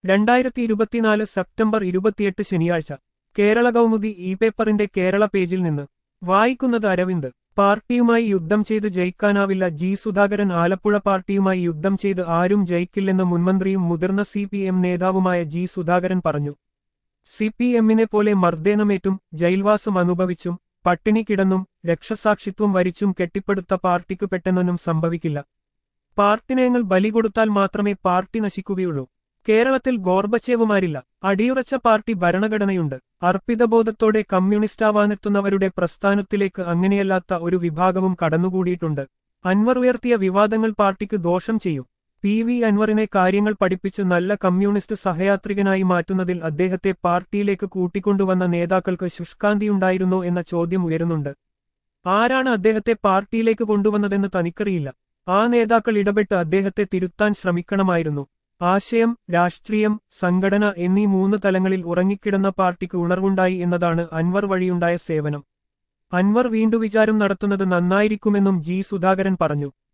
2024 September 28 ശനിയാഴ്ച Kerala Kaumudi E പേപ്പറിന്റെ കേരള പേജിൽ നിന്ന് വായിക്കുന്നത് അരവിന്ദ്. പാർട്ടിയുമായി യുദ്ധം ചെയ്ത് ജയിക്കാനാവില്ല ജി സുധാകരൻ. ആലപ്പുഴ പാർട്ടിയുമായി യുദ്ധം ചെയ്ത് ആരും ജയിക്കില്ലെന്ന് മുൻമന്ത്രിയും മുതിർന്ന CPM നേതാവുമായ ജി സുധാകരൻ പറഞ്ഞു. CPM-നെ പോലെ മർദ്ദനമേറ്റും ജയിൽവാസം അനുഭവിച്ചും പട്ടിണി കിടന്നും രക്ഷസാക്ഷിത്വം വരിച്ചും കെട്ടിപ്പടുത്ത പാർട്ടിക്ക് പെട്ടെന്നൊന്നും സംഭവിക്കില്ല. പാർട്ടിനയങ്ങൾ ബലി കൊടുത്താൽ മാത്രമേ പാർട്ടി നശിക്കുകയുള്ളൂ. കേരളത്തിൽ ഗോർബച്ചേവുമാരില്ല. അടിയുറച്ച പാർട്ടി ഭരണഘടനയുണ്ട്. അർപ്പിതബോധത്തോടെ കമ്മ്യൂണിസ്റ്റാവാനെത്തുന്നവരുടെ പ്രസ്ഥാനത്തിലേക്ക് അങ്ങനെയല്ലാത്ത ഒരു വിഭാഗവും കടന്നുകൂടിയിട്ടുണ്ട്. അൻവർ ഉയർത്തിയ വിവാദങ്ങൾ പാർട്ടിക്ക് ദോഷം ചെയ്യും. PV അൻവറിനെ കാര്യങ്ങൾ പഠിപ്പിച്ച് നല്ല കമ്മ്യൂണിസ്റ്റ് സഹയാത്രികനായി മാറ്റുന്നതിൽ അദ്ദേഹത്തെ പാർട്ടിയിലേക്ക് കൂട്ടിക്കൊണ്ടുവന്ന നേതാക്കൾക്ക് ശുഷ്കാന്തിയുണ്ടായിരുന്നോ എന്ന ചോദ്യം ഉയരുന്നുണ്ട്. ആരാണ് അദ്ദേഹത്തെ പാർട്ടിയിലേക്ക് കൊണ്ടുവന്നതെന്ന് തനിക്കറിയില്ല. ആ നേതാക്കൾ ഇടപെട്ട് അദ്ദേഹത്തെ തിരുത്താൻ ശ്രമിക്കണമായിരുന്നു. ആശയം, രാഷ്ട്രീയം, സംഘടന എന്നീ 3 തലങ്ങളിൽ ഉറങ്ങിക്കിടന്ന പാർട്ടിക്ക് ഉണർവുണ്ടായി എന്നതാണ് അൻവർ വഴിയുണ്ടായ സേവനം. അൻവർ വീണ്ടുവിചാരം നടത്തുന്നത് നന്നായിരിക്കുമെന്നും ജി സുധാകരൻ പറഞ്ഞു.